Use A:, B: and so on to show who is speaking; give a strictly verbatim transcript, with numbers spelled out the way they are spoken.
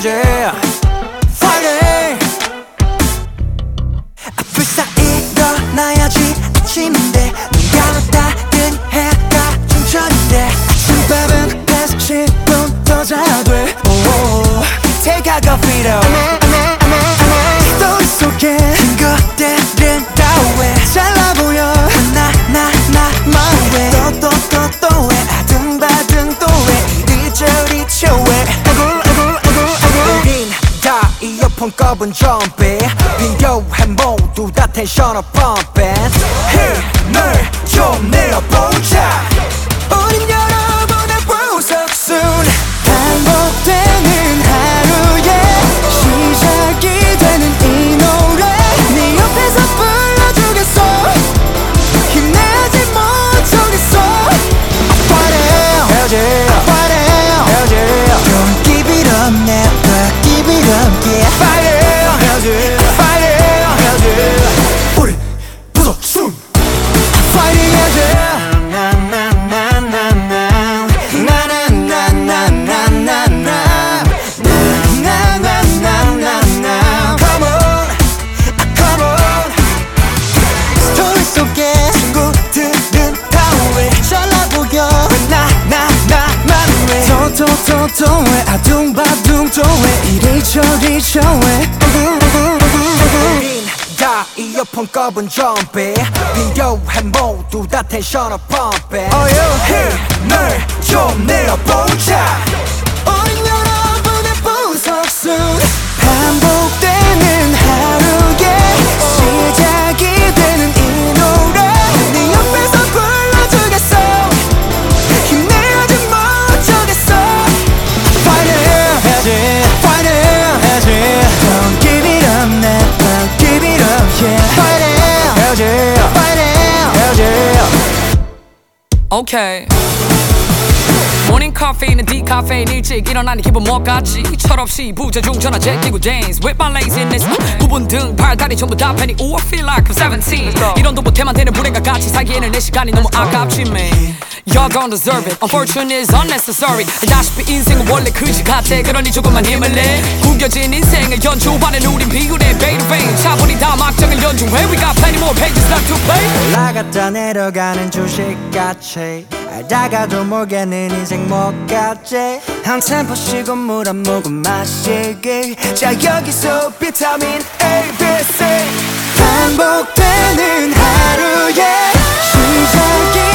A: 해야지 Friday 앞을 쌓 일어나야지 아침인데 눈 감았다 뜬 해가 중천인데 아침밥은 계속 십 분 더 자야 돼 Take out coffee though 스토리 속에 친구들은 다 왜 잘나 보여 나 나 나 my way 또 또 또 또 왜 아등바등 또 왜 이리저리 쳐왜 아굴 아굴 아굴 아굴 우린 다 이어폰 꼽은 좀비 필요해 모두 다 텐션을 pumping 힘을 좀 내어보자 우린 여러분의 보석 soon 반복되는 하루에 시작이 되는 이 노래 네 옆에서 불러주겠어 힘내지 못하겠어 Friday 해야지 Friday 해야지 Don't give it up never give it up yeah Friday 해야지 Friday 해야지 우리 보석 soon Friday 해야지 또또또왜 아둥바둥 또왜 이리저리 저왜 우린 다 이어폰 꼽은 좀비 필요해 모두 다 텐션을 pumping 힘을 좀 내어보자 우린 여러분의 보석 soon 반복되는 하루에 시작이 되는 이 노래 네 옆에서 불러주겠어 힘내지 못하겠어 Friday 해야지 Friday 해야지 Don't give it up never give it up yeah Friday 해야지 Friday 해야지
B: Okay 모닝 카페인은 디카페인 일찍 일어나니 기분 뭐같지 철없이 부재중 전화 제끼고 dance with my laziness 부분 등 팔다리 전부 다 팬이 Ooh I feel like I'm seventeen 이런도 못해만 되는 불행과 같이 살기에는 내 시간이 너무 아깝지 man Y'all don't deserve it Unfortunate is unnecessary 알다시피 인생은 원래 그지 같아 그러니 조금만 힘을 내 구겨진 인생을 연주하는 우린 비굴해 베이르베인 차분히 다 막정을 연주해 We got plenty more pages left to play
A: 올라갔다 내려가는 주식같이 알다가도 모르겠는 인생 뭐같지 한 템포 쉬고 물 한 모금 마시기 자 여기서 비타민 A, B, C 반복되는 하루에 시작이